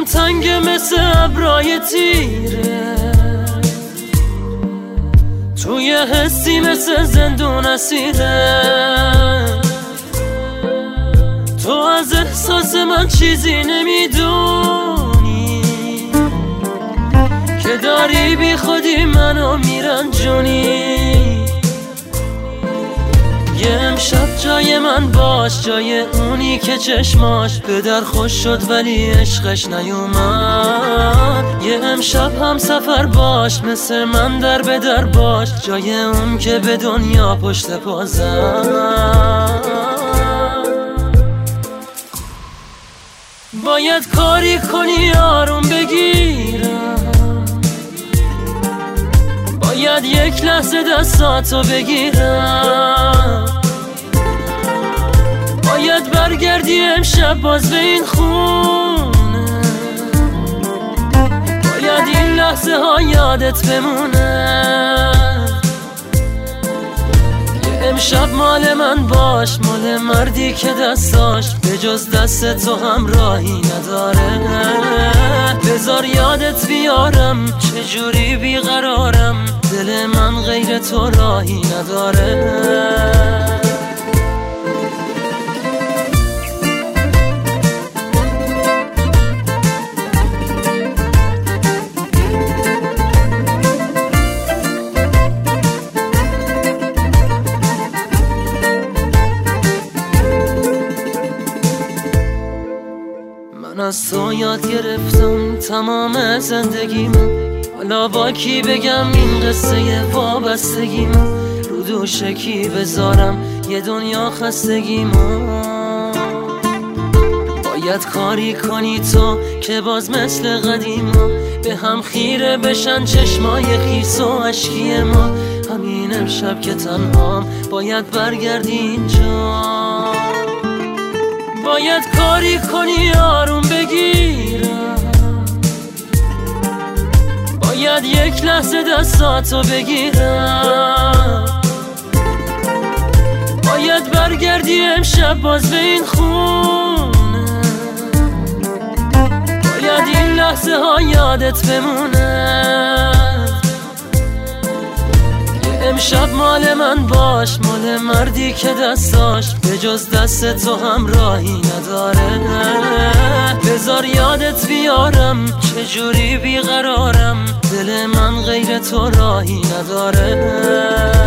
تنگ مثل ابرای تیره، توی حسی مثل زندون اسیره. تو از احساس من چیزی نمیدونی، که داری بی خودی منو میرنجونی. یه امشب جای من باش، جای اونی که چشماش به در خوش شد ولی عشقش نیومد. یه امشب هم سفر باش، مثل من در به در باش، جای اون که به دنیا پشت پا زد. باید کاری کنی آروم بگیرم، باید یک لحظه دستاتو بگیرم، باید برگردی امشب باز به این خونه، باید این لحظه ها یادت بمونه. یه امشب مال من باش، مال مردی که دستاش به جز دست تو هم راهی نداره. بذار یادت بیارم چجوری بیقرارم، دل من غیر تو راهی نداره. من از تو یاد گرفتم تمام زندگیمو، حالا با کی بگم این قصه وابستگیمو، رو دوش کی بذارم یه دنیا خستگیمو. باید کاری کنی تو که باز مثل قدیما به هم خیره بشن چشمای خیس و اشکی ما. همین امشب که تنهام باید برگردی اینجا، باید کاری کنی آروم بگیرم، باید یک لحظه دستاتو بگیرم، باید برگردی امشب باز به این خونه، باید این لحظه ها یادت بمونه. امشب مال من باش، مال مردی که دستاش به جز دست تو هم راهی نداره. بذار یادت بیارم چجوری بیقرارم، دل من غیر تو راهی نداره.